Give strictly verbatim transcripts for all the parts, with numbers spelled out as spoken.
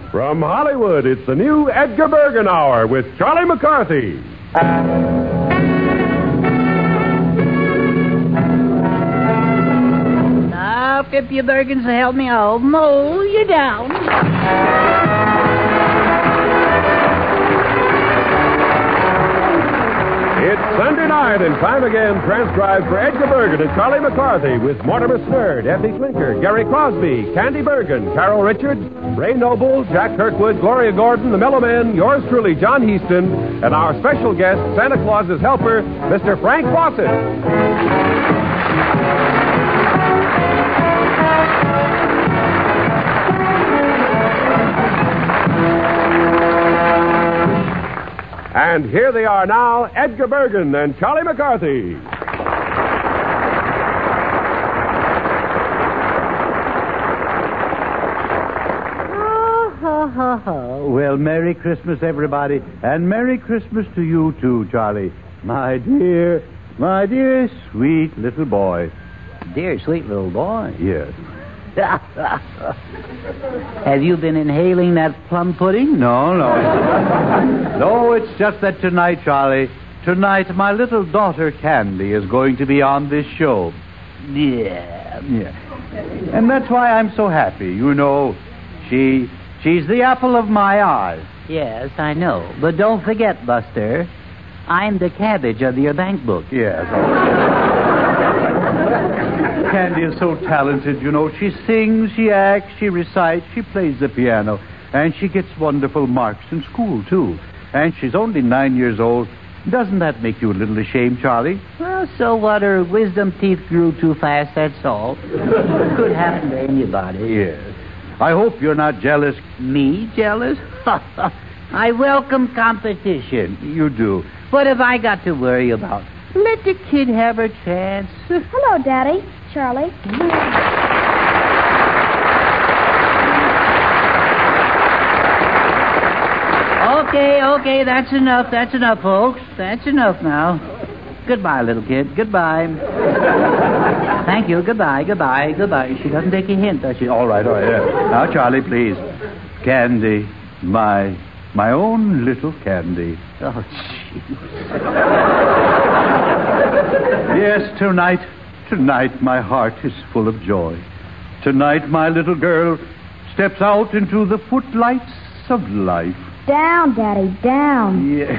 From Hollywood, it's the new Edgar Bergen Hour with Charlie McCarthy. Now, if you Bergens will help me, I'll mow you down. It's Sunday night and time again transcribed for Edgar Bergen and Charlie McCarthy with Mortimer Snerd, Effie Flinker, Gary Crosby, Candy Bergen, Carol Richards, Ray Noble, Jack Kirkwood, Gloria Gordon, the Mellow Men, yours truly, John Heaston, and our special guest, Santa Claus's helper, Mister Frank Fawcett. And here they are now, Edgar Bergen and Charlie McCarthy. Ha, ha, ha, ha. Well, Merry Christmas, everybody. And Merry Christmas to you, too, Charlie. My dear, my dear, sweet little boy. Dear, sweet little boy. Yes. Have you been inhaling that plum pudding? No, no. No, it's just that tonight, Charlie, tonight my little daughter Candy is going to be on this show. Yeah. Yeah. And that's why I'm so happy. You know, she she's the apple of my eye. Yes, I know. But don't forget, Buster, I'm the cabbage of your bank book. Yes. Candy is so talented, you know. She sings, she acts, she recites, she plays the piano. And she gets wonderful marks in school, too. And she's only nine years old. Doesn't that make you a little ashamed, Charlie? Well, so what? Her wisdom teeth grew too fast, that's all. Could happen to anybody. Yes. I hope you're not jealous. Me jealous? I welcome competition. You do. What have I got to worry about? Let the kid have her chance. Hello, Daddy. Charlie. Okay, okay, that's enough. That's enough, folks. That's enough now. Goodbye, little kid. Goodbye. Thank you. Goodbye, goodbye, goodbye. She doesn't take a hint, does she? All right, all right. Yeah. Now, Charlie, please. Candy, my, my own little Candy. Oh, jeez. Yes, tonight, tonight my heart is full of joy. Tonight my little girl steps out into the footlights of life. Down, Daddy, down. Yeah.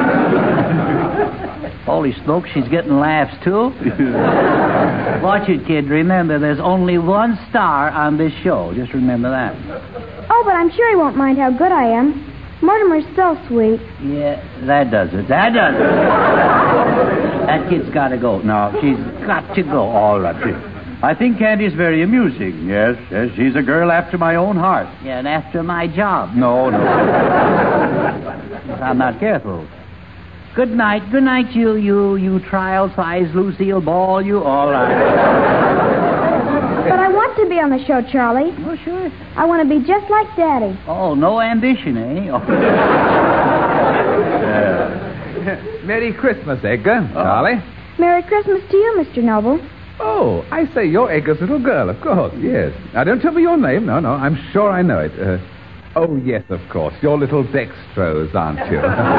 Holy smoke, she's getting laughs, too. Watch it, kid. Remember, there's only one star on this show. Just remember that. Oh, but I'm sure he won't mind how good I am. Mortimer's so sweet. Yeah, that does it. That does it. That kid's got to go. No, she's got to go. All right. I think Candy's very amusing. Yes, yes. She's a girl after my own heart. Yeah, and after my job. No, no. If I'm not careful. Good night. Good night, you, you, you trial-sized Lucille Ball. You all right. But I want to be on the show, Charlie. Oh, sure. I want to be just like Daddy. Oh, no ambition, eh? Oh. uh, Merry Christmas, Edgar. Oh. Charlie. Merry Christmas to you, Mister Noble. Oh, I say you're Edgar's little girl, of course, yes. Now, don't tell me your name. No, no, I'm sure I know it. Uh, oh, yes, of course. You're little Dextrose, aren't you?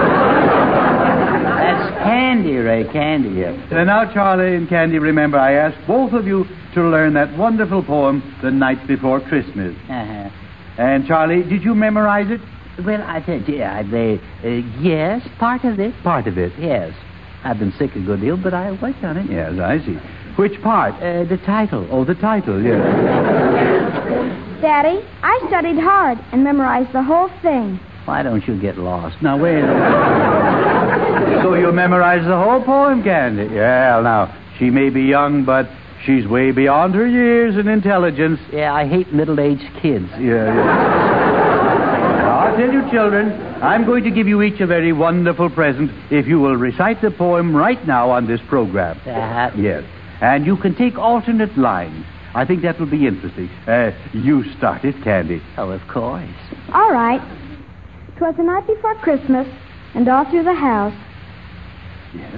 That's Candy, Ray, Candy, yes. And now, Charlie and Candy, remember, I asked both of you to learn that wonderful poem, The Night Before Christmas. Uh-huh. And, Charlie, did you memorize it? Well, I said, yeah, they, uh, yes, part of it. Part of it. Yes. I've been sick a good deal, but I worked on it. Yes, I see. Which part? Uh, the title. Oh, the title, yes. Daddy, I studied hard and memorized the whole thing. Why don't you get lost? Now, wait a minute. So you memorized the whole poem, Candy? Yeah, now, she may be young, but she's way beyond her years in intelligence. Yeah, I hate middle-aged kids. Yeah, yeah. Now, I'll tell you, children, I'm going to give you each a very wonderful present if you will recite the poem right now on this program. Uh-huh. Yes. And you can take alternate lines. I think that will be interesting. Uh, you start it, Candy. Oh, of course. All right. 'Twas the night before Christmas, and all through the house. Yes.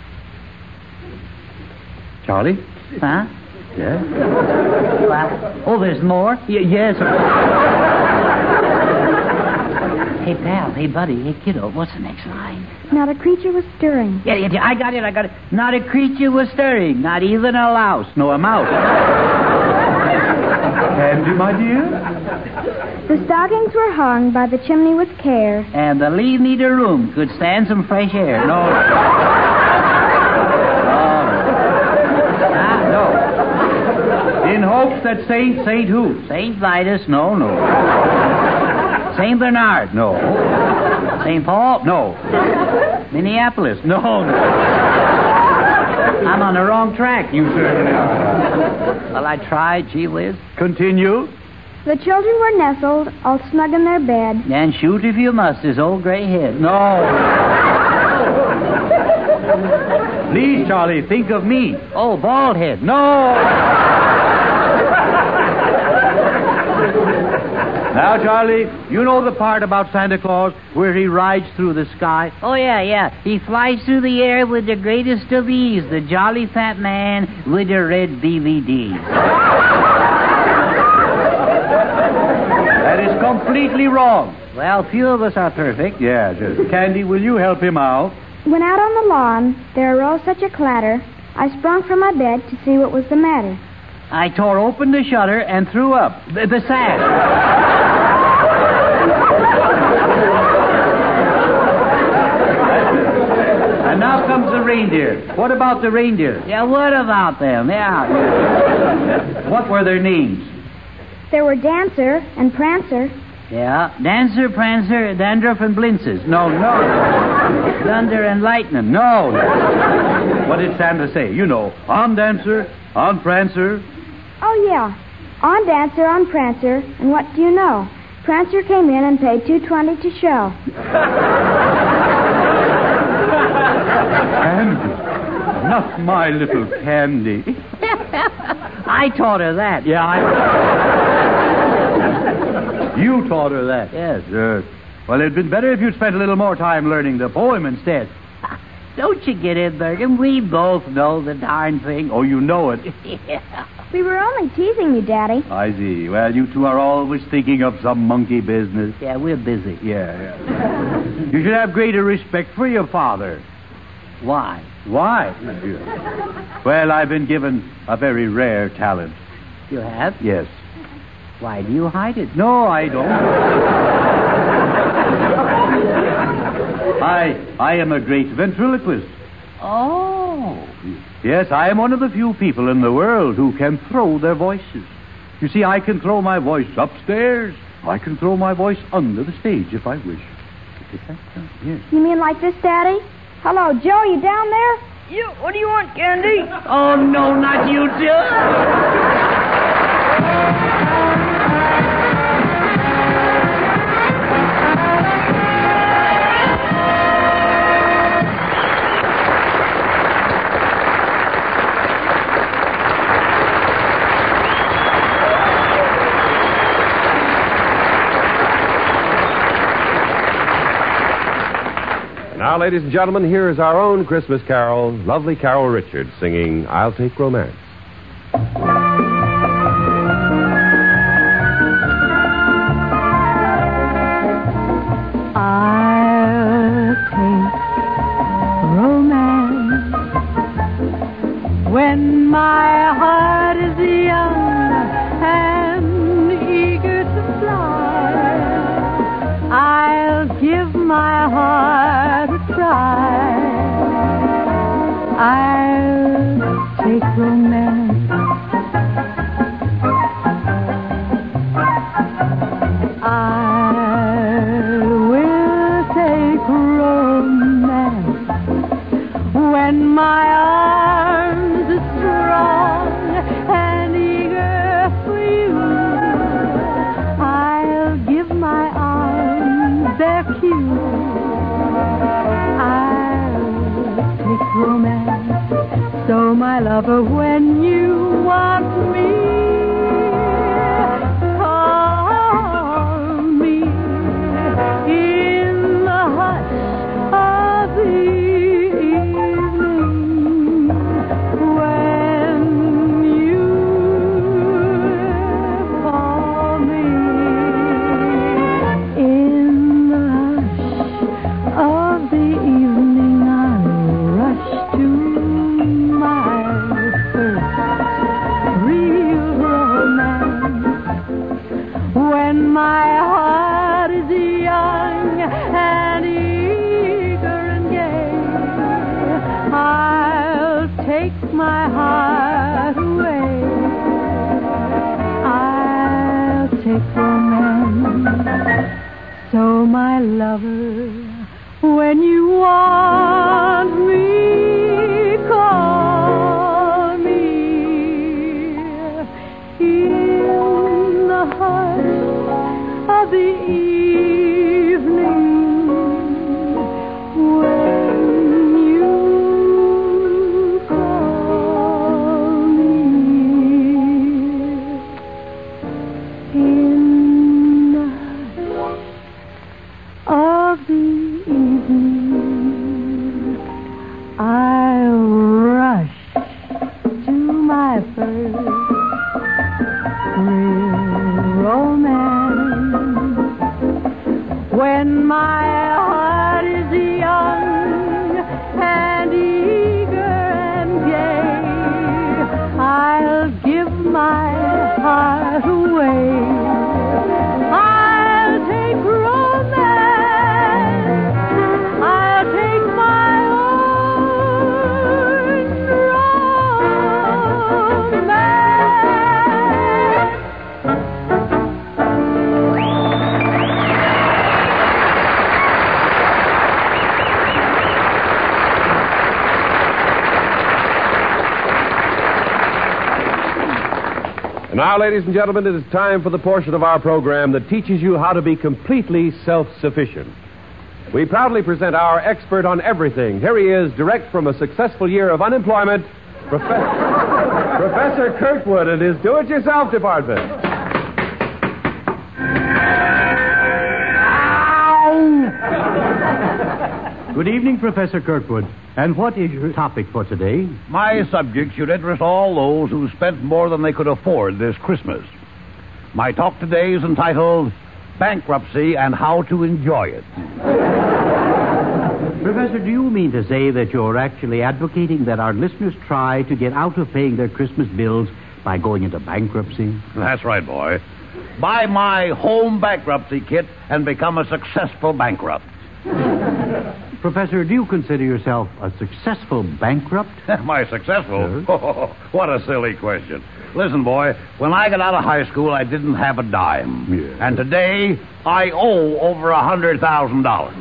Charlie? Huh? Yes? Well, oh, there's more? Y- yes. Hey, pal. Hey, buddy. Hey, kiddo. What's the next line? Not a creature was stirring. Yeah, yeah, yeah, I got it, I got it. Not a creature was stirring, not even a louse, no, a mouse. Candy, my dear? The stockings were hung by the chimney with care. And the leave neither room could stand some fresh air. No. Oh, no. Ah, no. In hopes that Saint, Saint who? Saint Vitus, no, no. Saint Bernard, no. Saint Paul, no. Minneapolis, no, no. I'm on the wrong track, you certainly are. Well, I tried, gee whiz. Continue. The children were nestled, all snug in their bed. And shoot if you must, his old gray head. No. Please, Charlie, think of me. Oh, bald head. No. Now, Charlie, you know the part about Santa Claus where he rides through the sky? Oh, yeah, yeah. He flies through the air with the greatest of ease, the jolly fat man with the red D V D. That is completely wrong. Well, few of us are perfect. Yeah, just. Candy, will you help him out? When out on the lawn, there arose such a clatter, I sprung from my bed to see what was the matter. I tore open the shutter and threw up the, the sash. And now comes the reindeer. What about the reindeer? Yeah, what about them? Yeah. What were their names? There were Dancer and Prancer. Yeah, Dancer, Prancer, Dandruff, and Blintzes. No, no. Thunder and Lightning. No. What did Santa say? You know, on Dancer, on Prancer. Oh, yeah. On Dancer, on Prancer, and what do you know? Prancer came in and paid two twenty to show. Candy. Not my little Candy. I taught her that. Yeah, I... You taught her that? Yes. Yes. Well, it'd been better if you'd spent a little more time learning the poem instead. Don't you get it, Bergen? We both know the darn thing. Oh, you know it. Yeah. We were only teasing you, Daddy. I see. Well, you two are always thinking of some monkey business. Yeah, we're busy. Yeah, yeah. You should have greater respect for your father. Why? Why? Well, I've been given a very rare talent. You have? Yes. Why do you hide it? No, I don't. I I am a great ventriloquist. Oh. Yes, I am one of the few people in the world who can throw their voices. You see, I can throw my voice upstairs. I can throw my voice under the stage if I wish. Is that so? Yes. You mean like this, Daddy? Hello, Joe, you down there? You, what do you want, Candy? Oh, no, not you, Joe. Now, ladies and gentlemen, here is our own Christmas carol, lovely Carol Richards, singing I'll Take Romance. I'll take romance when my heart is young and eager to fly. I'll give my heart a try. I'll take romance. I will take romance when my arms are strong and eager for you. I'll give my arms their cue. I'll take romance. So, my lover, when you want me, call me in the hush of the evening. When you call me in the take romance. So, my lover, when you want me, call me. In the hush of the evening, when you call me. In the hush of the evening, I'll rush to my first real romance. When my heart is young and eager and gay, I'll give my heart away. I'll take romance. I'll take my own romance. And now, ladies and gentlemen, it is time for the portion of our program that teaches you how to be completely self-sufficient. We proudly present our expert on everything. Here he is, direct from a successful year of unemployment, Profe- Professor Kirkwood and his do-it-yourself department. Good evening, Professor Kirkwood. And what is your topic for today? My subject should interest all those who spent more than they could afford this Christmas. My talk today is entitled Bankruptcy and How to Enjoy It. Professor, do you mean to say that you're actually advocating that our listeners try to get out of paying their Christmas bills by going into bankruptcy? That's right, boy. Buy my home bankruptcy kit and become a successful bankrupt. Professor, do you consider yourself a successful bankrupt? Am I successful? Oh, what a silly question. Listen, boy, when I got out of high school, I didn't have a dime. Yeah. And today, I owe over a one hundred thousand dollars.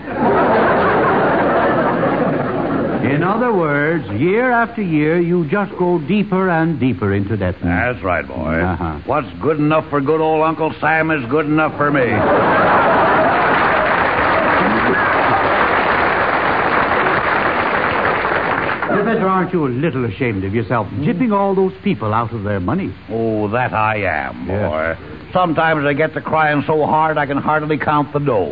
In other words, year after year, you just go deeper and deeper into debt. That's right, boy. Uh-huh. What's good enough for good old Uncle Sam is good enough for me. Professor, aren't you a little ashamed of yourself, jipping all those people out of their money? Oh, that I am, boy. Yes. Sometimes I get to crying so hard I can hardly count the dough.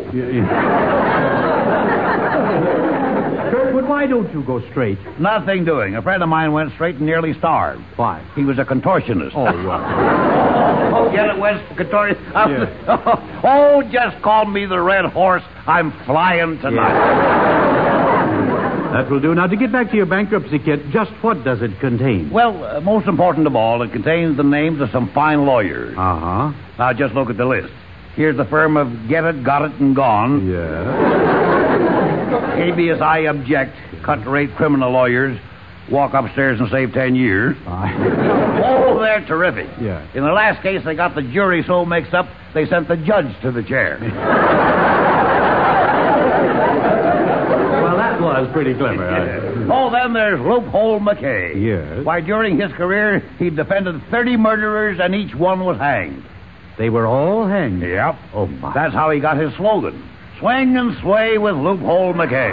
Kirkwood, why don't you go straight? Nothing doing. A friend of mine went straight and nearly starved. Why? He was a contortionist. Oh, right. Oh, get it, West Contortionist. Yeah. Oh, just call me the Red Horse. I'm flying tonight. That will do. Now, to get back to your bankruptcy kit, just what does it contain? Well, uh, most important of all, it contains the names of some fine lawyers. Uh-huh. Now, just look at the list. Here's the firm of Get It, Got It, and Gone. Yeah. Habeas I Object, cut-rate criminal lawyers, walk upstairs and save ten years. Oh, they're terrific. Yeah. In the last case, they got the jury so mixed up, they sent the judge to the chair. Well, that was pretty clever. Yeah. Oh, then there's Loophole McKay. Yes. Why, during his career, he defended thirty murderers, and each one was hanged. They were all hanged. Yep. Oh, my. That's how he got his slogan. Swing and sway with Loophole McKay.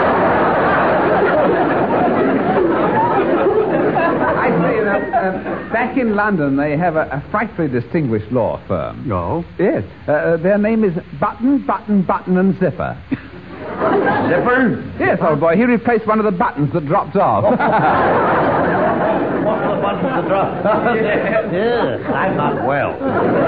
I say that uh, back in London they have a, a frightfully distinguished law firm. No? Yes. Uh, their name is Button, Button, Button and Zipper. Zipper? Yes, old boy. He replaced one of the buttons that dropped off. One of the buttons that dropped. Yeah, I'm not well.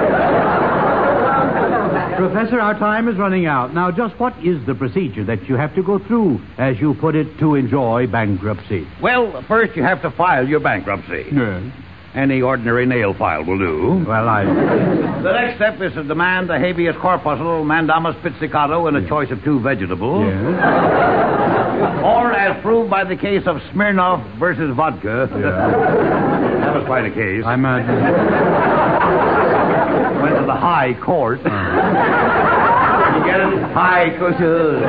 Professor, our time is running out. Now, just what is the procedure that you have to go through, as you put it, to enjoy bankruptcy? Well, first you have to file your bankruptcy. Yes. Any ordinary nail file will do. Well, I... The next step is to demand a habeas corpuscle, mandamus pizzicato, and a choice of two vegetables. Yes. Or, as proved by the case of Smirnoff versus vodka. Yeah. That was quite a case. I'm... Uh... Went to the high court. You get it? High court.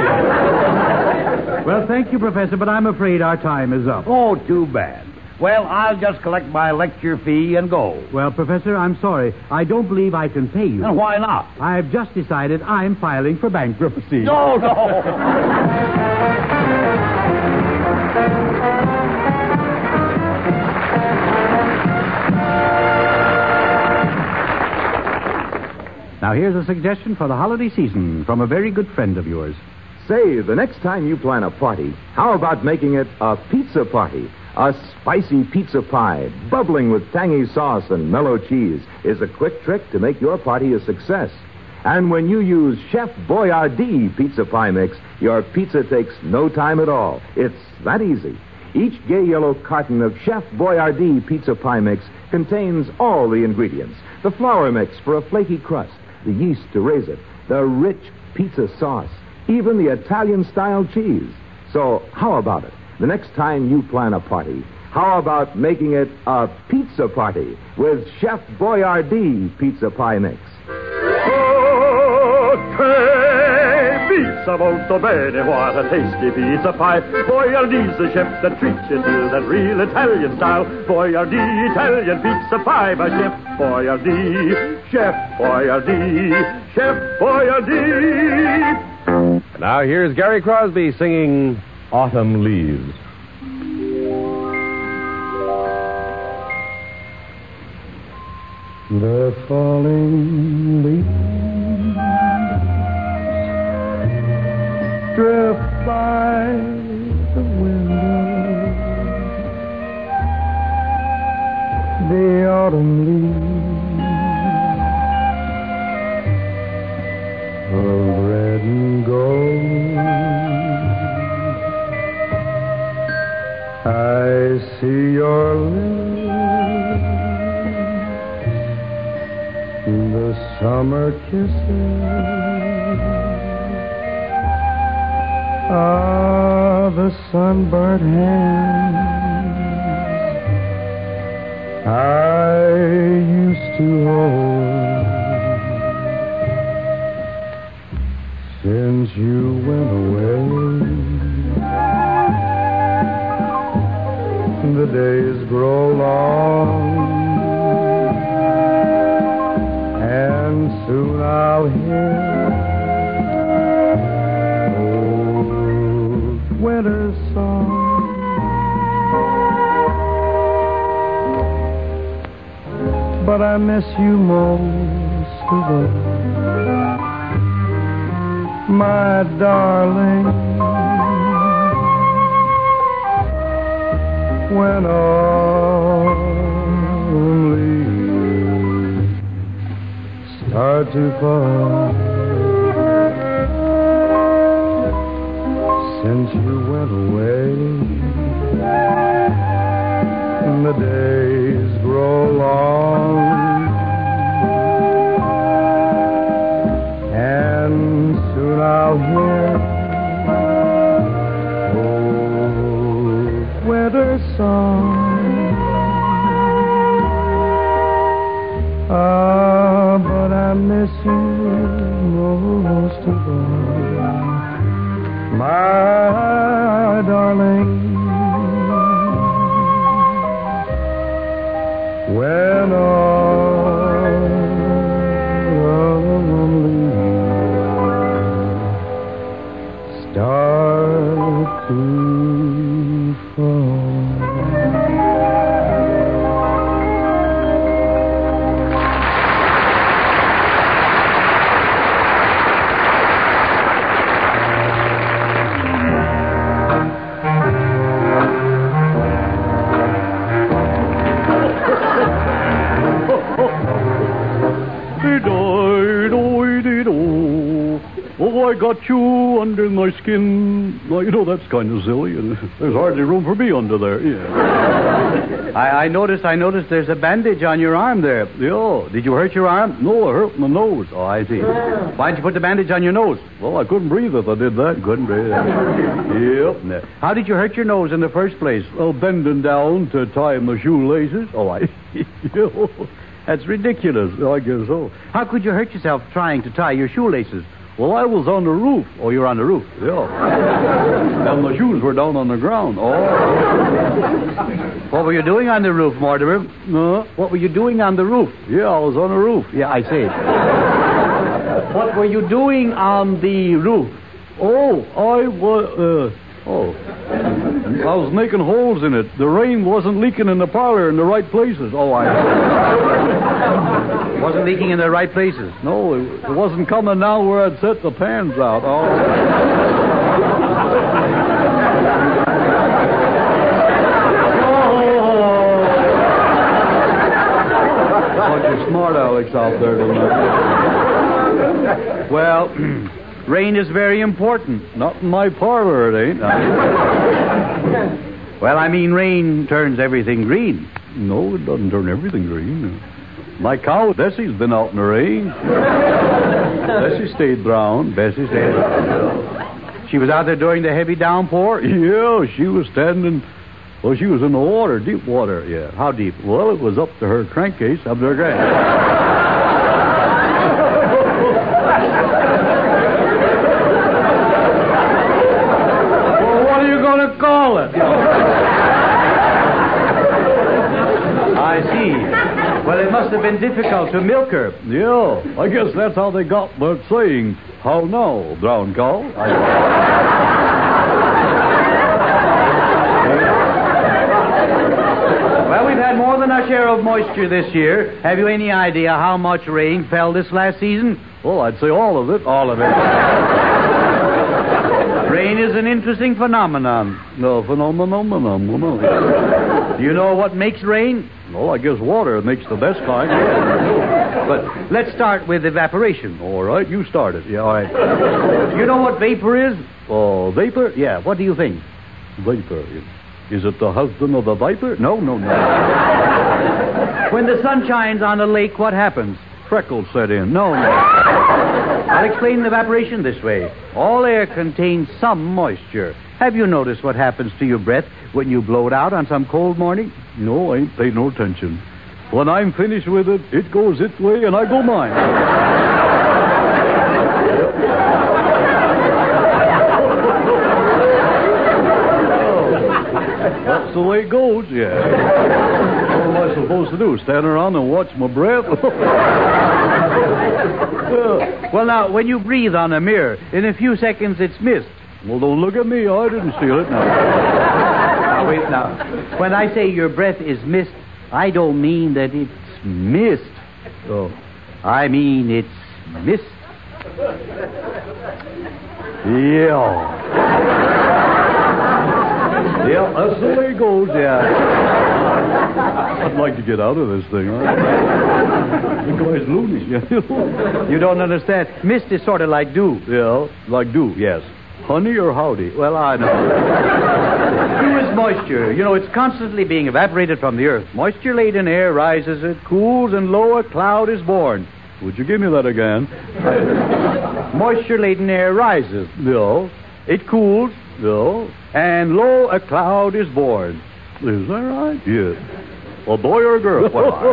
Well, thank you, Professor, but I'm afraid our time is up. Oh, too bad. Well, I'll just collect my lecture fee and go. Well, Professor, I'm sorry. I don't believe I can pay you. And why not? I've just decided I'm filing for bankruptcy. No, no. Now, here's a suggestion for the holiday season from a very good friend of yours. Say, the next time you plan a party, how about making it a pizza party? A spicy pizza pie, bubbling with tangy sauce and mellow cheese, is a quick trick to make your party a success. And when you use Chef Boyardee pizza pie mix, your pizza takes no time at all. It's that easy. Each gay yellow carton of Chef Boyardee pizza pie mix contains all the ingredients. The flour mix for a flaky crust, the yeast to raise it, the rich pizza sauce, even the Italian-style cheese. So how about it? The next time you plan a party, how about making it a pizza party with Chef Boyardee pizza pie mix? Pizza molto bene, what a tasty pizza pie. Boyardee's the chef that treats you to that real Italian style. Boyardee, Italian pizza pie by Chef Boyardee. Chef Boyardee, Chef Boyardee. And now here's Gary Crosby singing Autumn Leaves. The falling leaves drift by the window. The autumn leaves of red and gold. I see your lips, the summer kisses of the sunburnt hands I used to hold. Since you went away, the days grow long, and soon I'll hear old winter's song. But I miss you most of all, my darling. When autumn leaves start to fall, since you went away, the days grow long, and soon I'll hear winter song. Ah, but I miss you most of all, my darling. When autumn leaves start to fall. Oh, I got you under my skin. Well, you know, that's kind of silly, and there's hardly room for me under there. Yeah. I, I noticed, I noticed there's a bandage on your arm there. Oh, did you hurt your arm? No, I hurt my nose. Oh, I see. Why'd you put the bandage on your nose? Well, I couldn't breathe if I did that. Couldn't breathe. Yep. How did you hurt your nose in the first place? Well, bending down to tie my shoelaces. Oh, I... That's ridiculous. I guess so. How could you hurt yourself trying to tie your shoelaces? Well, I was on the roof. Oh, you're on the roof? Yeah. And my shoes were down on the ground. Oh. What were you doing on the roof, Mortimer? No. What were you doing on the roof? Yeah, I was on the roof. Yeah, I see. What were you doing on the roof? Oh, I was... Uh, oh. I was making holes in it. The rain wasn't leaking in the parlor in the right places. Oh, I... Wasn't leaking in the right places? No, it, it wasn't coming down where I'd set the pans out. Oh. Bunch of smart Alex out there tonight. Well, rain is very important. Not in my parlor, it ain't. Well, I mean, rain turns everything green. No, it doesn't turn everything green. My cow, Bessie's been out in the rain. Bessie stayed brown. Bessie stayed brown. She was out there during the heavy downpour? Yeah, she was standing... Well, she was in the water, deep water, yeah. How deep? Well, it was up to her crankcase, up to her crankcase. Well, what are you going to call it? I see. Well, it must have been difficult to milk her. Yeah, I guess that's how they got that saying, how now, brown cow? I... Well, we've had more than our share of moisture this year. Have you any idea how much rain fell this last season? Well, I'd say all of it. All of it. Rain is an interesting phenomenon. No, phenomenon. Do you know what makes rain? Well, I guess water makes the best kind. But let's start with evaporation. All right, you started. Yeah, all right. You know what vapor is? Oh, vapor? Yeah, what do you think? Vapor. Is it the husband of the viper? No, no, no. When the sun shines on a lake, what happens? Freckles set in. No, no. I'll explain evaporation this way. All air contains some moisture. Have you noticed what happens to your breath when you blow it out on some cold morning? No, I ain't paid no attention. When I'm finished with it, it goes its way and I go mine. That's the way it goes, yeah. What am I supposed to do? Stand around and watch my breath? Well, now, when you breathe on a mirror, in a few seconds it's mist. Well, don't look at me. I didn't steal it now. Now, wait, now. When I say your breath is mist, I don't mean that it's mist. Oh. I mean it's mist. Yeah. Yeah, that's the way it goes, yeah. I'd like to get out of this thing, huh? The guy's loony. You don't understand. Mist is sort of like dew. Yeah, like dew, yes. Honey or howdy? Well, I know. Dew is moisture. You know, it's constantly being evaporated from the earth. Moisture-laden air rises, it cools, and lo, a cloud is born. Would you give me that again? Moisture-laden air rises. No. It cools. No. And lo, a cloud is born. Is that right? Yes. A boy or a girl? Well, I...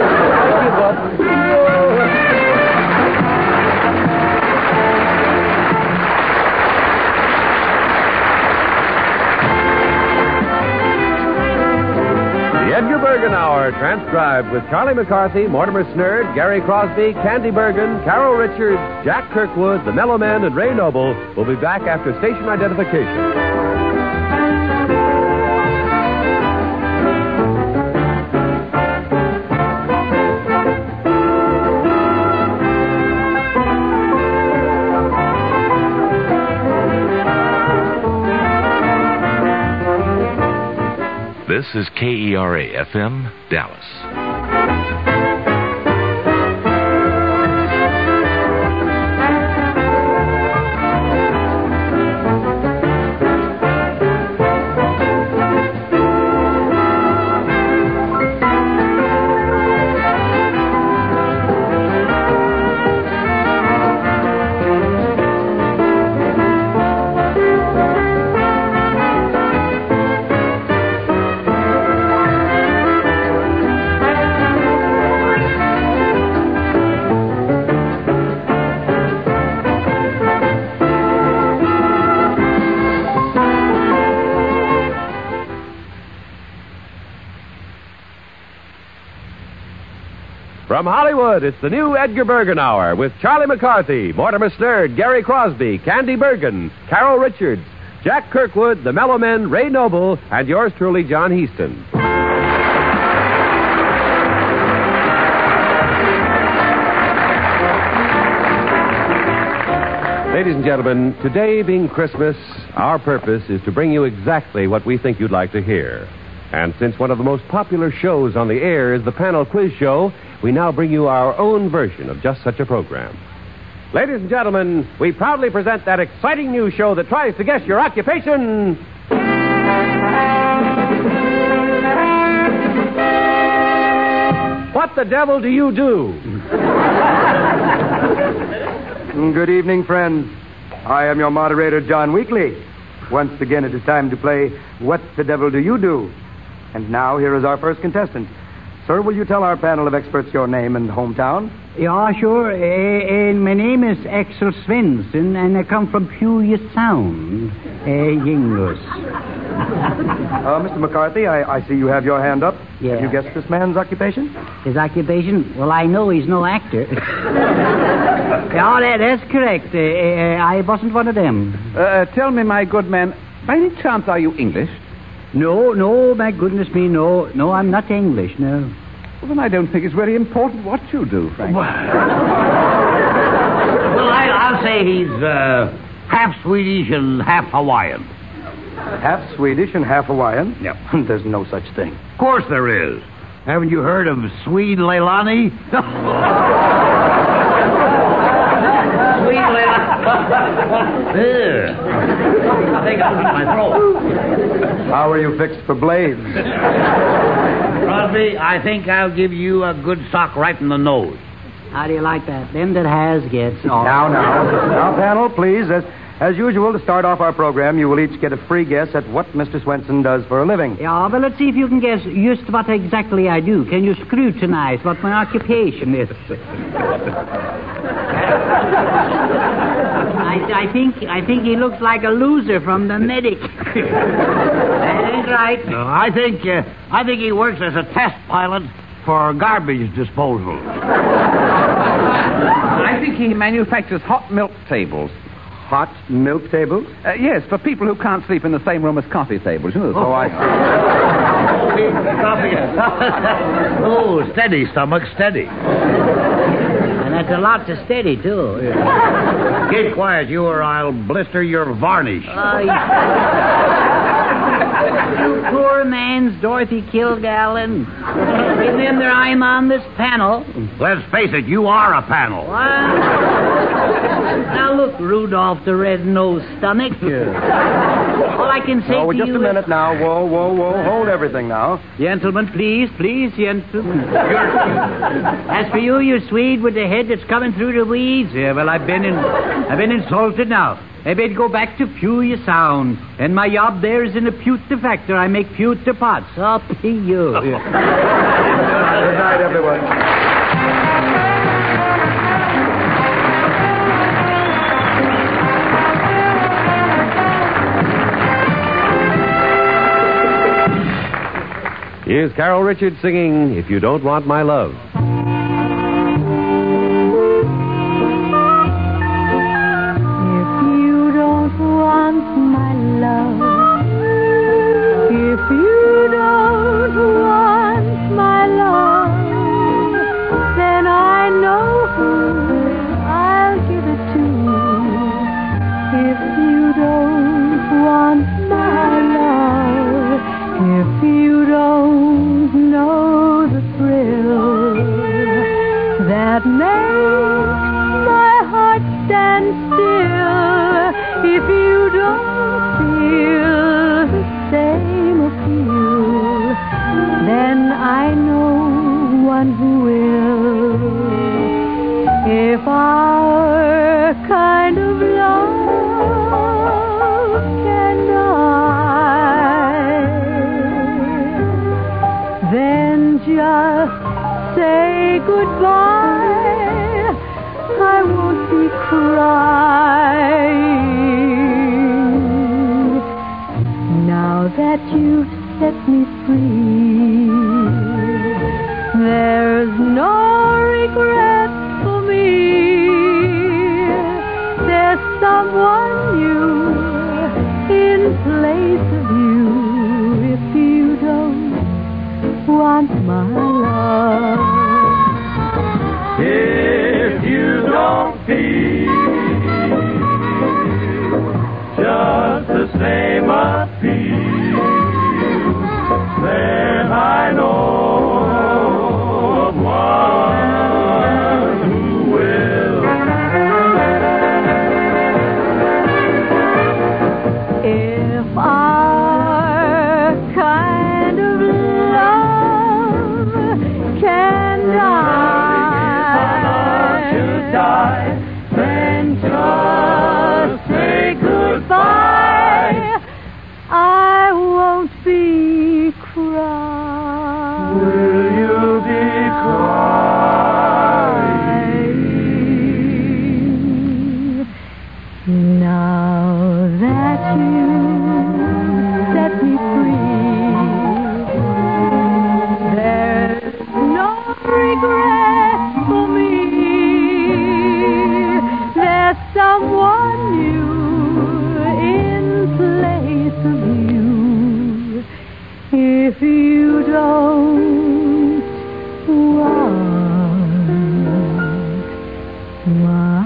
The Edgar Bergen Hour, transcribed with Charlie McCarthy, Mortimer Snerd, Gary Crosby, Candy Bergen, Carol Richards, Jack Kirkwood, the Mellow Man, and Ray Noble will be back after station identification. This is K E R A F M, Dallas. From Hollywood, it's the new Edgar Bergen Hour with Charlie McCarthy, Mortimer Snerd, Gary Crosby, Candy Bergen, Carol Richards, Jack Kirkwood, the Mellow Men, Ray Noble, and yours truly, John Heaston. Ladies and gentlemen, today being Christmas, our purpose is to bring you exactly what we think you'd like to hear. And since one of the most popular shows on the air is the Panel Quiz Show, we now bring you our own version of just such a program. Ladies and gentlemen, we proudly present that exciting new show that tries to guess your occupation. What the devil do you do? Good evening, friends. I am your moderator, John Weekly. Once again, it is time to play What the Devil Do You Do? And now, here is our first contestant. Sir, will you tell our panel of experts your name and hometown? Yeah, sure. Uh, uh, my name is Axel Svensson, and I come from Puget Sound, uh, English. Uh, Mister McCarthy, I, I see you have your hand up. Yeah. Have you guessed this man's occupation? His occupation? Well, I know he's no actor. Yeah, that, that's correct. Uh, uh, I wasn't one of them. Uh, tell me, my good man, by any chance are you English? No, no, my goodness me, no. No, I'm not English, no. Well, then I don't think it's very important what you do, frankly. Well, I, I'll say he's uh, half Swedish and half Hawaiian. Half Swedish and half Hawaiian? Yep. There's no such thing. Of course there is. Haven't you heard of Swede Leilani? Swede Leilani. There. I think I'll hit my throat. How are you fixed for blades? Crosby, I think I'll give you a good sock right in the nose. How do you like that? Them that has gets all. Now, now. Now, panel, please. As, as usual, to start off our program, you will each get a free guess at what Mister Swenson does for a living. Yeah, but let's see if you can guess just what exactly I do. Can you scrutinize what my occupation is? I, I think I think he looks like a loser from the medic. That ain't right. No, I think uh, I think he works as a test pilot for garbage disposal. I think he manufactures hot milk tables. Hot milk tables? Uh, yes, for people who can't sleep in the same room as coffee tables. You know, oh, I see. Oh, steady, stomach, steady. And that's a lot to steady, too. Yeah. Keep quiet, you, or I'll blister your varnish. Uh, you poor man's Dorothy Kilgallen. Remember, I'm on this panel. Let's face it, you are a panel. What? Now look, Rudolph the Red-Nosed Stomach. All I can say oh, to just you a minute is... now. Whoa, whoa, whoa. Hold everything now. Gentlemen, please, please, gentlemen. As for you, you Swede with the head that's coming through the weeds, yeah, well, I've been in, I've been insulted now. I better go back to Puget Sound. And my job there is in a pewter factory. I make pewter pots. Up to you. Yeah. Good night, everyone. Here's Carol Richards singing If You Don't Want My Love. That makes my heart stand still. If you don't feel the same appeal, then I know one who will. If our kind of love can die, then just say goodbye. I won't be crying. goodbye, then just say goodbye. I won't be crying. Will you be crying? Now that you set me free, there's no regret for me. There's someone new in place of you. If you don't want my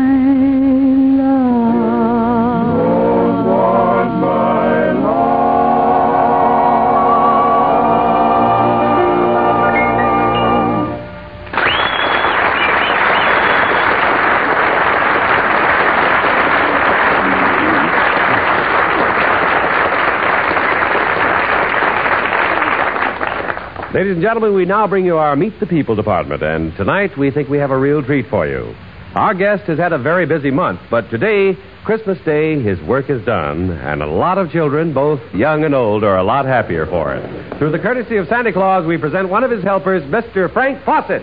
Ladies and gentlemen, we now bring you our Meet the People department, and tonight we think we have a real treat for you. Our guest has had a very busy month, but today, Christmas Day, his work is done, and a lot of children, both young and old, are a lot happier for it. Through the courtesy of Santa Claus, we present one of his helpers, Mister Frank Fawcett.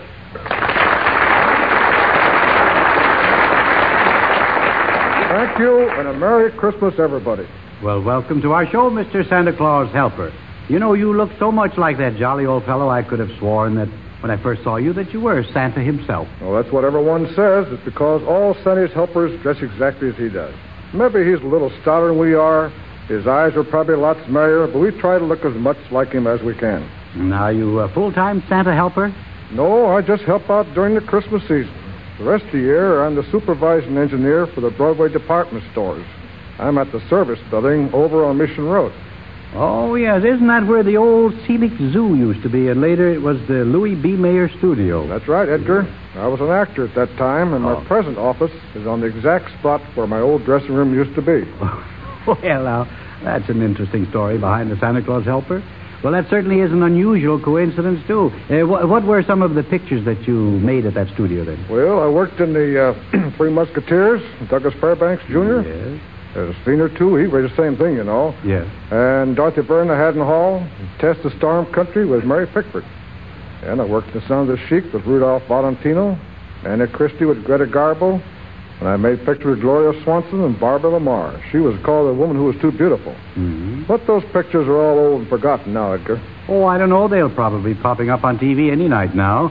Thank you, and a Merry Christmas, everybody. Well, welcome to our show, Mister Santa Claus Helper. You know, you look so much like that jolly old fellow, I could have sworn that when I first saw you that you were Santa himself. Well, that's what everyone says. It's because all Santa's helpers dress exactly as he does. Maybe he's a little stouter than we are. His eyes are probably lots merrier, but we try to look as much like him as we can. Now, you a full-time Santa helper? No, I just help out during the Christmas season. The rest of the year, I'm the supervising engineer for the Broadway department stores. I'm at the service building over on Mission Road. Oh, yes. Isn't that where the old Scenic Zoo used to be, and later it was the Louis B. Mayer Studio? That's right, Edgar. I was an actor at that time, and Oh. my present office is on the exact spot where my old dressing room used to be. Well, now, that's an interesting story behind the Santa Claus helper. Well, that certainly is an unusual coincidence, too. Uh, wh- what were some of the pictures that you made at that studio, then? Well, I worked in the uh, Three Musketeers, Douglas Fairbanks Junior Yes. There's a scene or two. He was the same thing, you know. Yes. And Dorothy Byrne, the Haddon Hall. Test the Storm Country was Mary Pickford. And I worked in The Son of the Sheik with Rudolph Valentino. Anna Christie with Greta Garbo. And I made pictures with Gloria Swanson and Barbara Lamar. She was called the woman who was too beautiful. Mm-hmm. But those pictures are all old and forgotten now, Edgar. Oh, I don't know. They'll probably be popping up on T V any night now.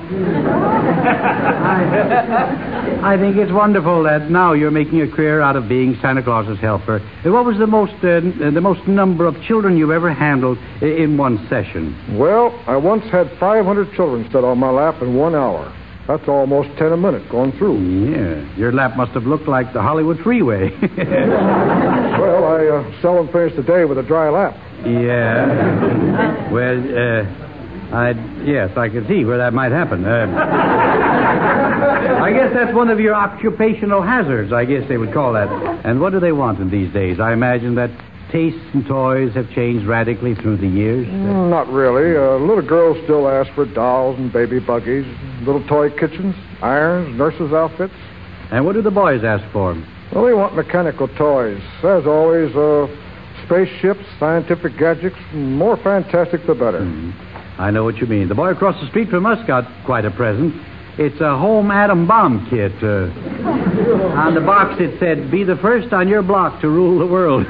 I, I think it's wonderful that now you're making a career out of being Santa Claus's helper. Uh, What was the most uh, the most number of children you've ever handled i- in one session? Well, I once had five hundred children sit on my lap in one hour. That's almost ten a minute going through. Yeah. Your lap must have looked like the Hollywood freeway. Well, I uh, seldom finish the day with a dry lap. Yeah. Well, uh, I yes, I can see where that might happen. Uh, I guess that's one of your occupational hazards, I guess they would call that. And what do they want in these days? I imagine that tastes and toys have changed radically through the years. Mm, not really. Uh, little girls still ask for dolls and baby buggies, little toy kitchens, irons, nurses' outfits. And what do the boys ask for? Well, they want mechanical toys. As always, uh, spaceships, scientific gadgets, more fantastic the better. Mm, I know what you mean. The boy across the street from us got quite a present. It's a home atom bomb kit. Uh, on the box it said, "Be the first on your block to rule the world."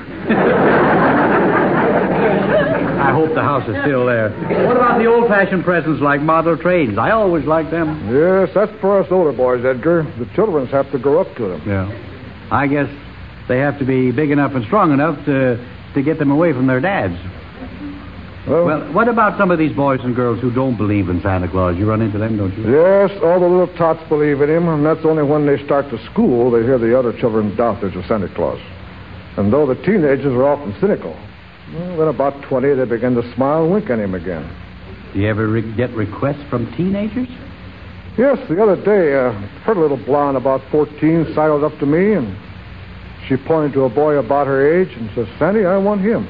I hope the house is still there. What about the old-fashioned presents like model trains? I always liked them. Yes, that's for us older boys, Edgar. The children have to grow up to them. Yeah. I guess they have to be big enough and strong enough to, to get them away from their dads. Well, Well, what about some of these boys and girls who don't believe in Santa Claus? You run into them, don't you? yes, all the little tots believe in him, and that's only when they start to school they hear the other children doubt there's a Santa Claus. And though the teenagers are often cynical, well, then about twenty they begin to smile and wink at him again. Do you ever re- get requests from teenagers? Yes, the other day, a pretty little blonde about fourteen sidled up to me, and she pointed to a boy about her age and says, "Sandy, I want him."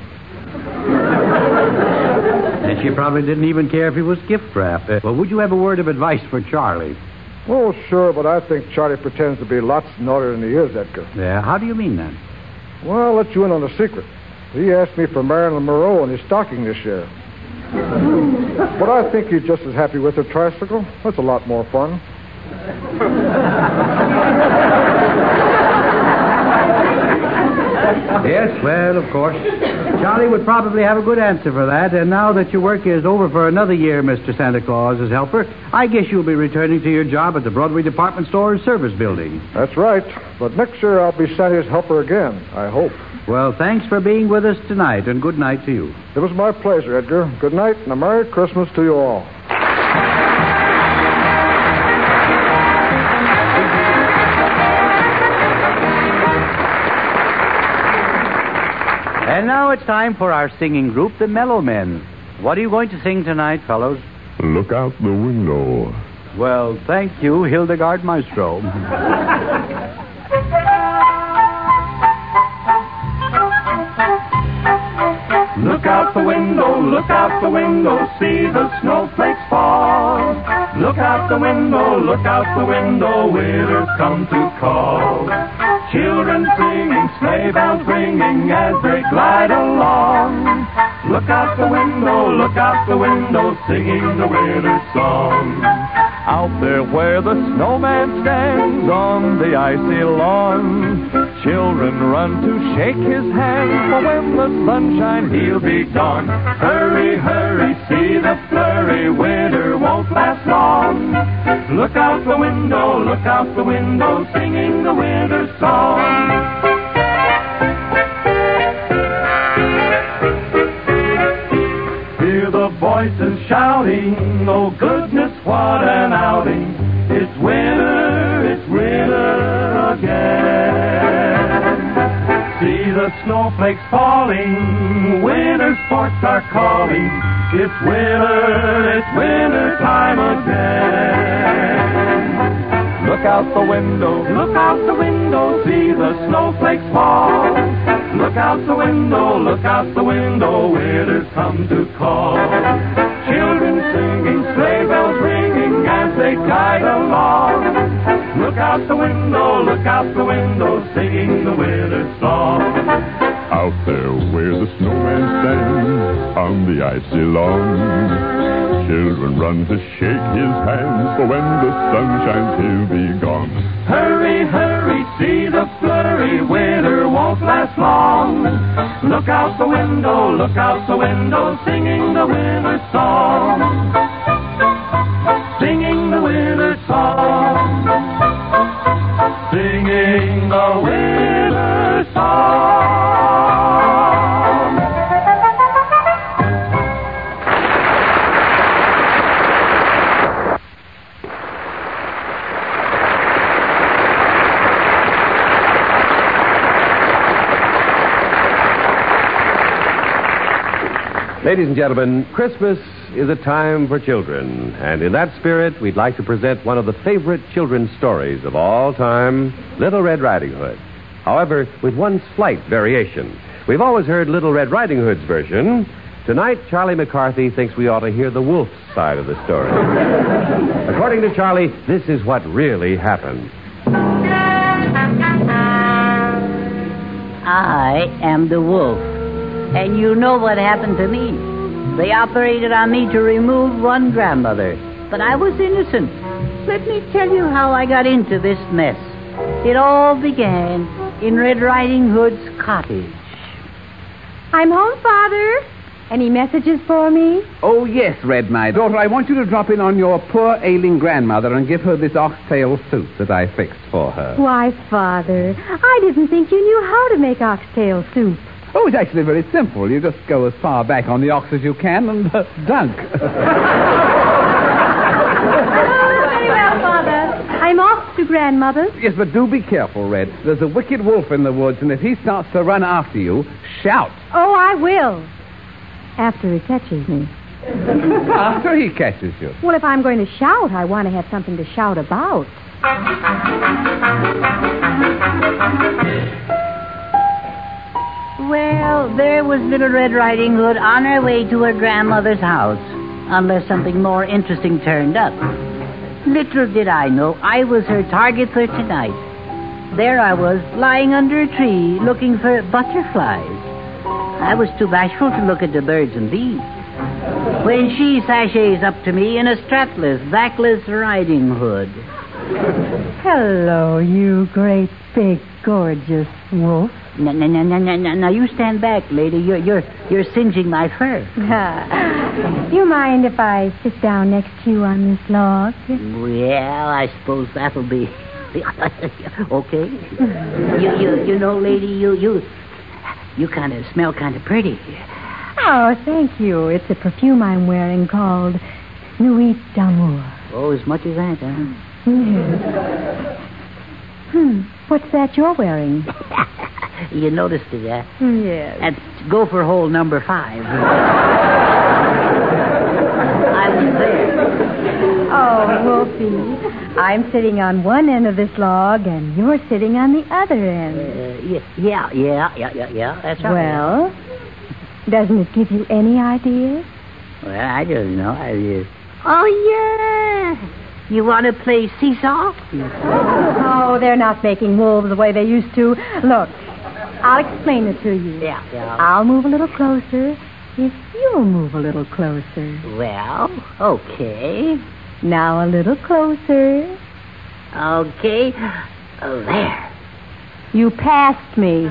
And she probably didn't even care if he was gift wrapped. Uh, well, would you have a word of advice for Charlie? Oh, sure, but I think Charlie pretends to be lots naughtier than he is, Edgar. Yeah, how do you mean that? Well, I'll let you in on a secret. He asked me for Marilyn Monroe in his stocking this year. But I think he's just as happy with her tricycle. That's a lot more fun. Yes, well, of course. Charlie would probably have a good answer for that. And now that your work is over for another year, Mister Santa Claus's helper, I guess you'll be returning to your job at the Broadway Department Store's service building. That's right. But next year I'll be Santa's helper again, I hope. Well, thanks for being with us tonight, and good night to you. It was my pleasure, Edgar. Good night, and a Merry Christmas to you all. And now it's time for our singing group, the Mellow Men. What are you going to sing tonight, fellows? Look out the window. Well, thank you, Hildegard Maestro. Look out the window, look out the window, see the snowflakes fall. Look out the window, look out the window, winter's come to call. Children singing, sleigh bells ringing as they glide along. Look out the window, look out the window, singing the winter song. Out there where the snowman stands on the icy lawn, children run to shake his hand, for when the sunshine he'll be gone. Hurry, hurry, see the flurry, winter won't last long. Look out the window, look out the window, singing the winter song. Hear the voices shouting, oh goodness, what an outing. It's winter, it's winter again. See the snowflakes falling, winter sports are calling. It's winter, it's winter time again. Look out the window, look out the window, see the snowflakes fall. Look out the window, look out the window, winter's come to call. Children singing, sleigh bells ringing as they glide along. Look out the window, look out the window, singing the winter song. Out there where the snowman stands on the icy lawn, children run to shake his hands, for when the sun shines he'll be gone. Hurry, hurry, see the flurry, winter won't last long. Look out the window, look out the window, singing the winter song. Singing the winter song. Singing the winter song. Ladies and gentlemen, Christmas is a time for children, and in that spirit, we'd like to present one of the favorite children's stories of all time, Little Red Riding Hood. However, with one slight variation. We've always heard Little Red Riding Hood's version. Tonight, Charlie McCarthy thinks we ought to hear the wolf's side of the story. According to Charlie, this is what really happened. I am the wolf. And you know what happened to me. They operated on me to remove one grandmother. But I was innocent. Let me tell you how I got into this mess. It all began in Red Riding Hood's cottage. I'm home, Father. Any messages for me? Oh, yes, Red, my daughter. I want you to drop in on your poor ailing grandmother and give her this oxtail soup that I fixed for her. Why, Father, I didn't think you knew how to make oxtail soup. Oh, it's actually very simple. You just go as far back on the ox as you can and uh, dunk. Oh, very well, Father. I'm off to Grandmother's. Yes, but do be careful, Red. There's a wicked wolf in the woods, and if he starts to run after you, shout. Oh, I will. After he catches me. After he catches you? Well, if I'm going to shout, I want to have something to shout about. Well, there was Little Red Riding Hood on her way to her grandmother's house, unless something more interesting turned up. Little did I know I was her target for tonight. There I was, lying under a tree, looking for butterflies. I was too bashful to look at the birds and bees. When she sashays up to me in a strapless, backless riding hood. Hello, you great, big, gorgeous wolf. Now, now, now, now, now, now you stand back, lady. You're, you're, you're singeing my fur. Do you mind if I sit down next to you on this log? Well, I suppose that'll be okay. You, you, you know, lady, you, you, you kind of smell kind of pretty. Oh, thank you. It's a perfume I'm wearing called Nuit d'Amour. Oh, as much as that, huh? Yes. Hmm. What's that you're wearing? You noticed it, huh? Yes. That's gopher hole number five. I was there. Oh, Wolfie, I'm sitting on one end of this log, and you're sitting on the other end. Uh, yeah, yeah, yeah, yeah, yeah. That's right. Well, doesn't it give you any ideas? Well, I don't know. I just... Oh, yeah. You want to play seesaw? Oh, they're not making wolves the way they used to. Look, I'll explain it to you. Yeah, yeah. I'll move a little closer if you'll move a little closer. Well, okay. Now a little closer. Okay. Oh, there. You passed me.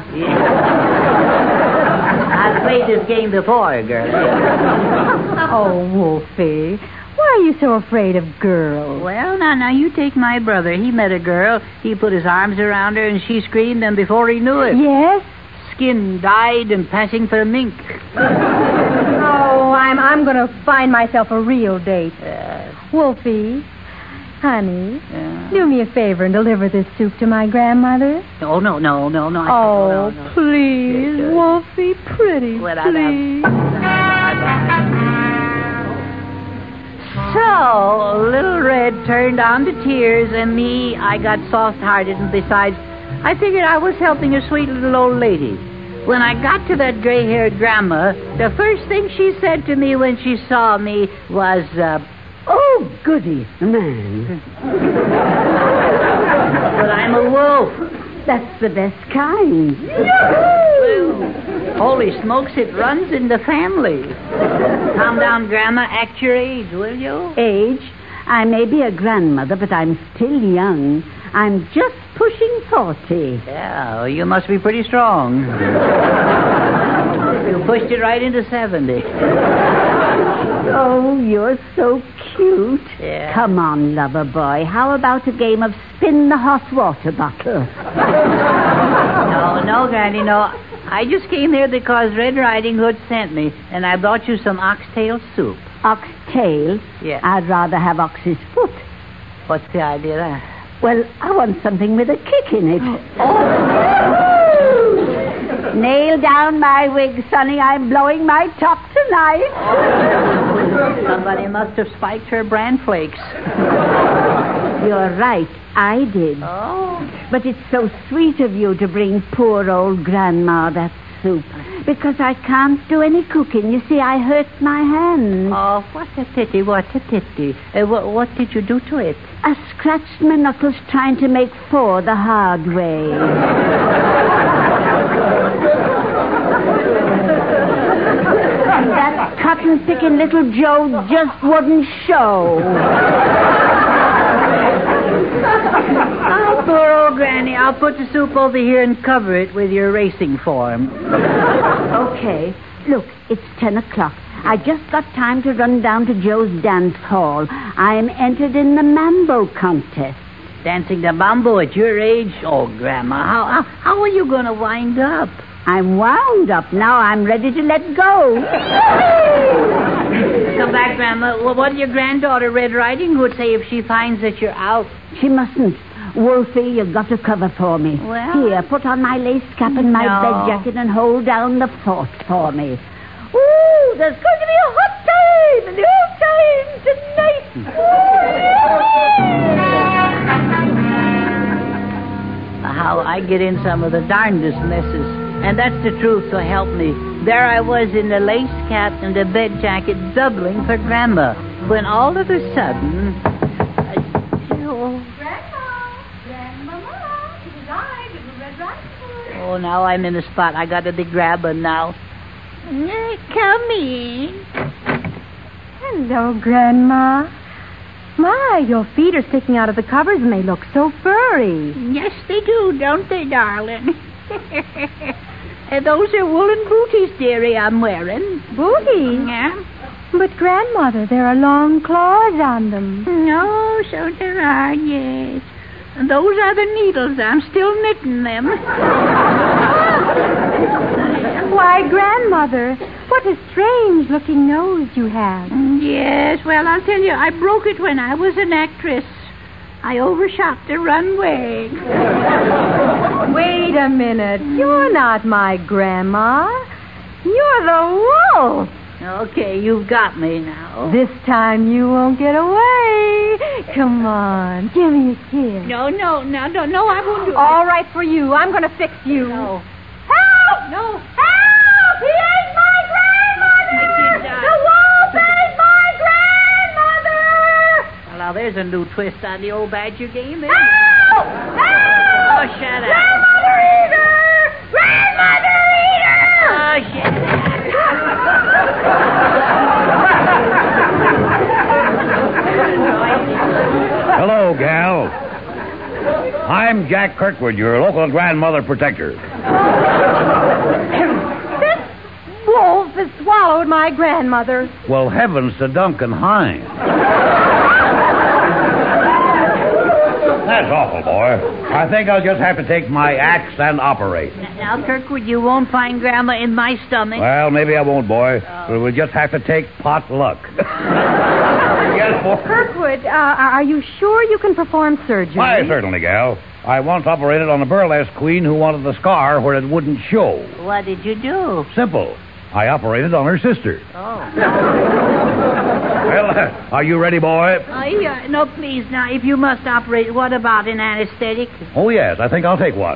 I've played this game before, girl. Oh, Wolfie. Why are you so afraid of girls? Well, now, now, you take my brother. He met a girl. He put his arms around her, and she screamed, and before he knew it... Yes? Skin dyed and passing for a mink. Oh, I'm I'm going to find myself a real date. Uh, Wolfie, honey, uh, do me a favor and deliver this soup to my grandmother. Oh, no, no, no, no. I, oh, no, no. please, Yes, Wolfie, pretty, well, please. So, Little Red turned on to tears, and me, I got soft-hearted, and besides, I figured I was helping a sweet little old lady. When I got to that gray-haired grandma, the first thing she said to me when she saw me was, uh, oh, goody, man. But I'm a wolf. That's the best kind. Well, holy smokes, it runs in the family. Calm down, Grandma. Act your age, will you? Age? I may be a grandmother, but I'm still young. I'm just pushing forty. Yeah, well, you must be pretty strong. You pushed it right into seventy. Oh, you're so cute. Yeah. Come on, lover boy. How about a game of spin the hot water bottle? No, no, Granny, no. I just came here because Red Riding Hood sent me, and I brought you some oxtail soup. Oxtail? Yeah. I'd rather have ox's foot. What's the idea there? Well, I want something with a kick in it. Oh. Nail down my wig, Sonny. I'm blowing my top tonight. Somebody must have spiked her bran flakes. You're right. I did. Oh. But it's so sweet of you to bring poor old Grandma that soup. Because I can't do any cooking. You see, I hurt my hand. Oh, what a pity, what a pity. Uh, wh- what did you do to it? I scratched my knuckles trying to make four the hard way. And that cotton-picking little Joe just wouldn't show. Oh, poor old Granny. I'll put the soup over here and cover it with your racing form. Okay. Look, it's ten o'clock. I just got time to run down to Joe's dance hall. I'm entered in the mambo contest. Dancing the mambo at your age? Oh, Grandma, how, how, how are you going to wind up? I'm wound up. Now I'm ready to let go. Come back, Grandma. Well, what did your granddaughter, Red Riding Hood, say if she finds that you're out? She mustn't. Wolfie, you've got to cover for me. Well... Here, put on my lace cap and my no. bed jacket and hold down the fort for me. Ooh, there's going to be a hot time and the old time tonight. How I get in some of the darndest messes. And that's the truth, so help me. There I was in the lace cap and the bed jacket doubling for Grandma. When all of a sudden... Oh, now I'm in a spot. I got to be grabbing now. Come in. Hello, Grandma. My, your feet are sticking out of the covers and they look so furry. Yes, they do, don't they, darling? And those are woolen booties, dearie, I'm wearing. Booties? Yeah. But, Grandmother, there are long claws on them. No, so there are, yes. And those are the needles. I'm still knitting them. Why, Grandmother, what a strange-looking nose you have. Yes, well, I'll tell you, I broke it when I was an actress. I overshot the runway. Wait a minute. You're not my Grandma. You're the wolf. Okay, you've got me now. This time you won't get away. Come on, give me a kiss. No, no, no, no, no, I won't do it. All right for you. I'm going to fix you. No. Help! No. Help! He ate my grandmother! The wolf ate my grandmother! Well, now, there's a new twist on the old badger game. Help! Help! Oh, shut up. Grandmother eater! Grandmother eater! Oh, shut up. Hello, gal. I'm Jack Kirkwood, your local grandmother protector. This wolf has swallowed my grandmother. Well, heavens to Duncan Hines. That's awful, boy. I think I'll just have to take my axe and operate. Now, Kirkwood, you won't find Grandma in my stomach. Well, maybe I won't, boy. But we'll just have to take pot luck. Yes, boy. Kirkwood, uh, are you sure you can perform surgery? Why, certainly, gal. I once operated on a burlesque queen who wanted the scar where it wouldn't show. What did you do? Simple. I operated on her sister. Oh. Well, uh, are you ready, boy? Oh, yeah. No, please. Now, if you must operate, what about an anesthetic? Oh, yes. I think I'll take one.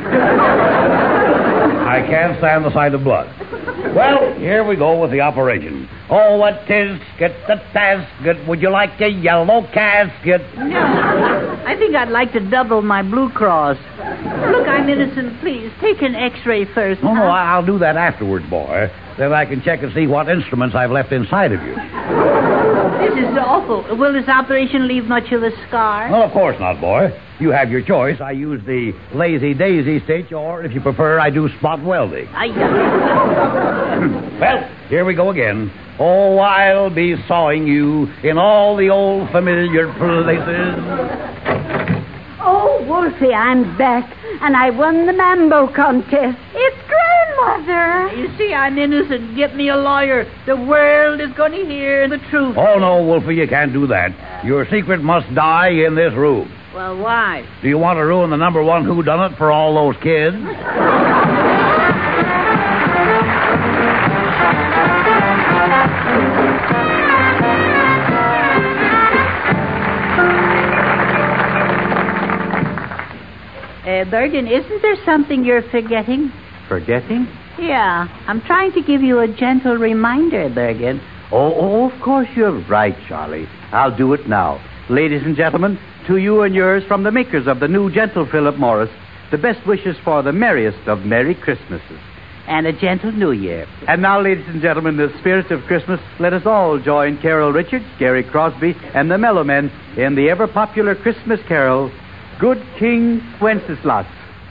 I can't stand the sight of blood. Well, here we go with the operation. Oh, what tis, get the tasket. Would you like a yellow casket? No. I think I'd like to double my Blue Cross. Look, I'm innocent. Please, take an X-ray first. No, no, I'll do that afterwards, boy. Then I can check and see what instruments I've left inside of you. This is awful. Will this operation leave much of a scar? Well, of course not, boy. You have your choice. I use the lazy daisy stitch, or if you prefer, I do spot welding. I... Well, here we go again. Oh, I'll be sawing you in all the old familiar places. Oh, Wolfie, I'm back, and I won the mambo contest. It's Grandmother. You see, I'm innocent. Get me a lawyer. The world is going to hear the truth. Oh, no, Wolfie, you can't do that. Your secret must die in this room. Well, why? Do you want to ruin the number one whodunit for all those kids? Uh, Bergen, isn't there something you're forgetting? Forgetting? Yeah. I'm trying to give you a gentle reminder, Bergen. Oh, oh, of course you're right, Charlie. I'll do it now. Ladies and gentlemen, to you and yours from the makers of the new gentle Philip Morris, the best wishes for the merriest of Merry Christmases. And a gentle New Year. And now, ladies and gentlemen, in the spirit of Christmas, let us all join Carol Richards, Gary Crosby, and the Mellow Men in the ever-popular Christmas carol, Good King Wenceslas.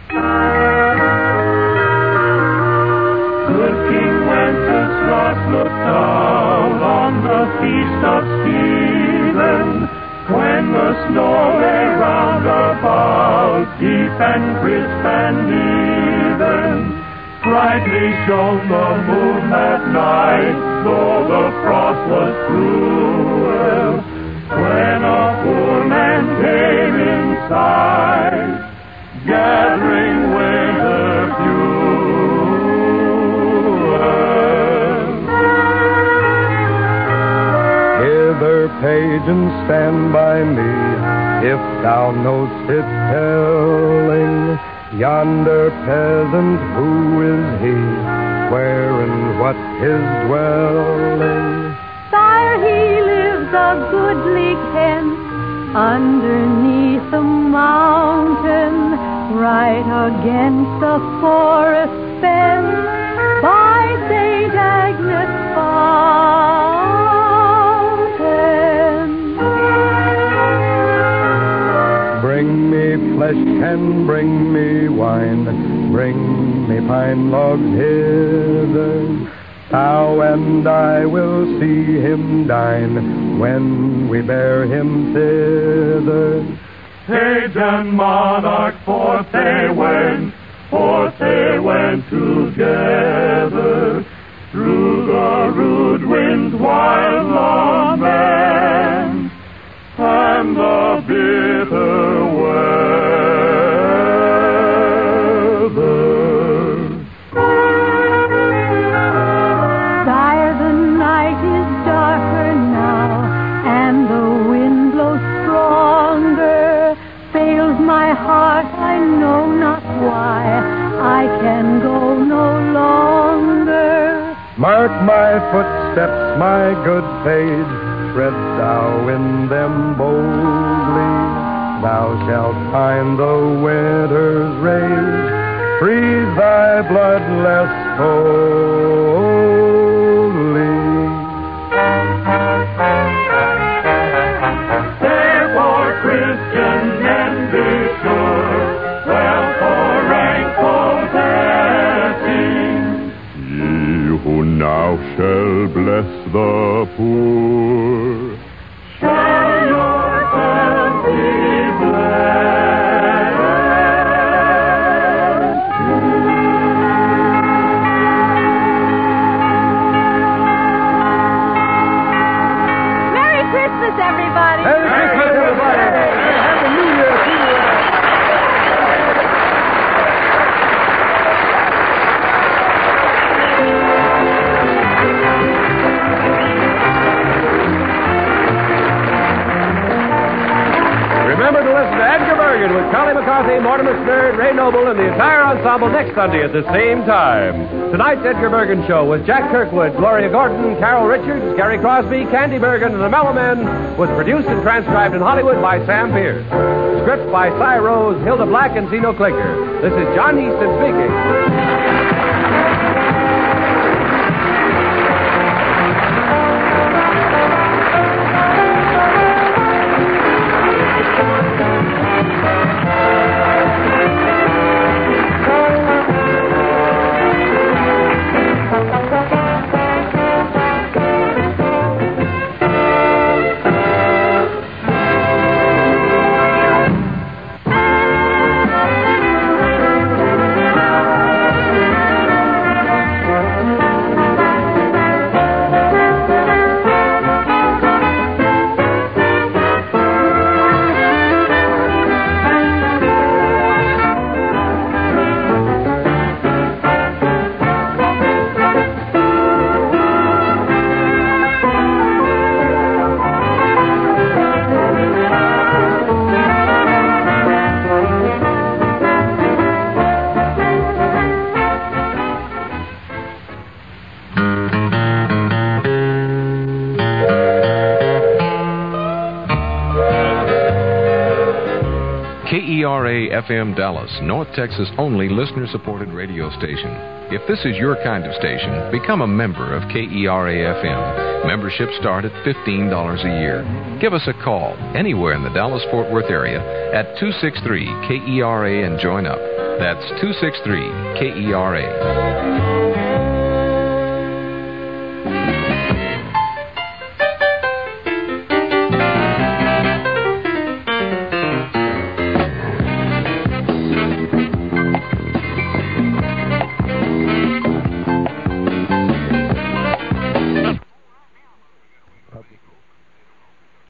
Good King Wenceslas looked down on the feast of Stephen, when the snow lay round about, deep and crisp and even. Brightly shone the moon that night, though the frost was cruel, when a poor man came inside, gathering winter fuel. Hither, page, and stand by me, if thou know'st it telling. Yonder peasant, who is he? Where and what his dwelling? Sire, he lives a goodly Kent, underneath the mountain, right against the forest fence by Saint Agnes Fountain. Bring me flesh and bring me wine, bring me pine logs hither. Thou and I will see him dine when we bear him thither. Page and monarch, forth they went, forth they went together, through the rude wind's wild lament, and the bitter weather. Sire, the night is darker now, and the wind blows stronger. Fails my heart, I know not why. I can go no longer. Mark my footsteps, my good page, tread thou in them boldly. Thou shalt find the winter's rage, freeze thy blood less coldly. Therefore, Christian men, be sure, well for rank possessing, Ye who now shall bless the poor, shall yourselves be Merry Christmas, everybody! Merry Christmas, everybody! Happy New Year to you! Remember to listen to Edgar Bergen with Charlie McCarthy, Mortimer Snerd, Ray Noble, and the entire ensemble next Sunday at the same time. Tonight's Edgar Bergen Show with Jack Kirkwood, Gloria Gordon, Carol Richards, Gary Crosby, Candy Bergen, and the Mellow Men was produced and transcribed in Hollywood by Sam Pierce. Script by Cy Rose, Hilda Black, and Zeno Klinker. This is John Easton speaking. K E R A F M Dallas, North Texas' only listener-supported radio station. If this is your kind of station, become a member of K E R A F M. Memberships start at fifteen dollars a year. Give us a call anywhere in the Dallas-Fort Worth area at two six three K E R A and join up. That's two six three K E R A.